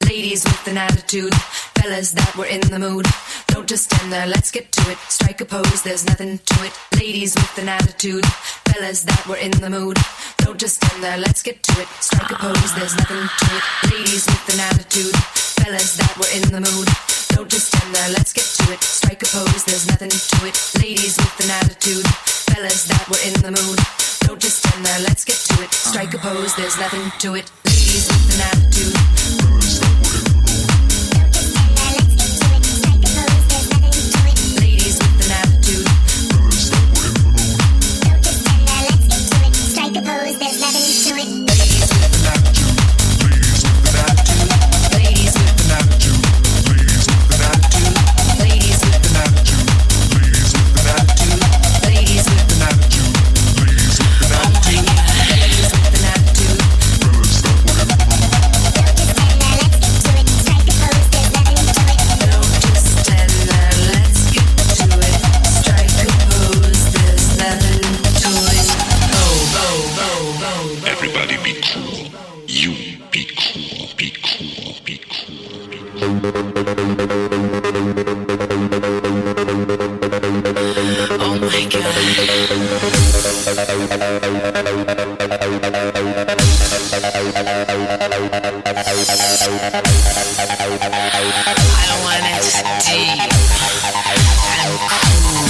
Ladies with an attitude, fellas that were in the mood. Don't just stand there, let's get to it. Strike a pose, there's nothing to it. Ladies with an attitude, fellas that were in the mood. Don't just stand there, let's get to it. Strike a pose, there's nothing to it. Ladies with an attitude, fellas that were in the mood. Don't just stand there, let's get to it. Strike a pose, there's nothing to it. Ladies with an attitude, fellas that were in the mood. Don't just stand there, let's get to it. Strike a pose, there's nothing to it. Ladies with an attitude. Ladies with an attitude. Strike a pose, there's nothing to it. Ladies with an attitude. Ladies with an attitude. Ladies with an attitude. Ladies with an attitude. Ladies with an attitude. Ladies with an attitude. Don't just stand there, let's get to it. Strike a pose, there's nothing to it. Everybody be cool. You be cool. Be cool. Be cool. Be cool. Oh my God. I don't want it deep and cool.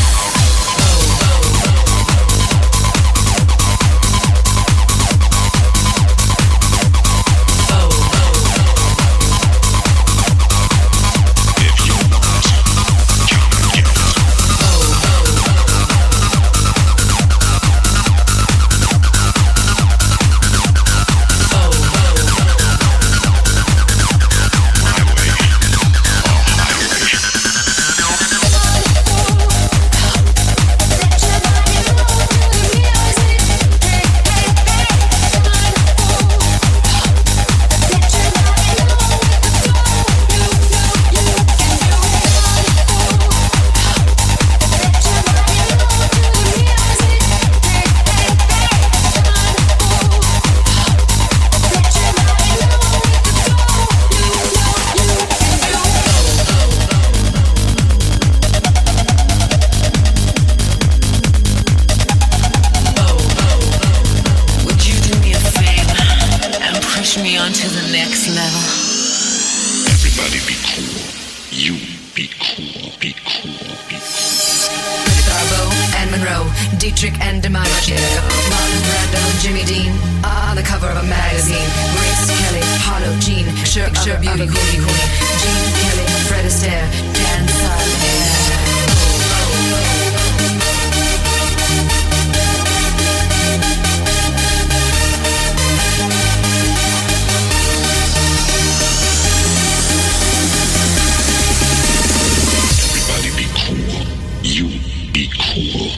Dietrich and DiMaggio, Marlon Brando, Jimmy Dean, on the cover of a magazine. Grace Kelly, Harlow, Jean, Cher, Beauty Queen, Jean Kelly, Fred Astaire, Dan Sutherland. Everybody be cool. You be cool.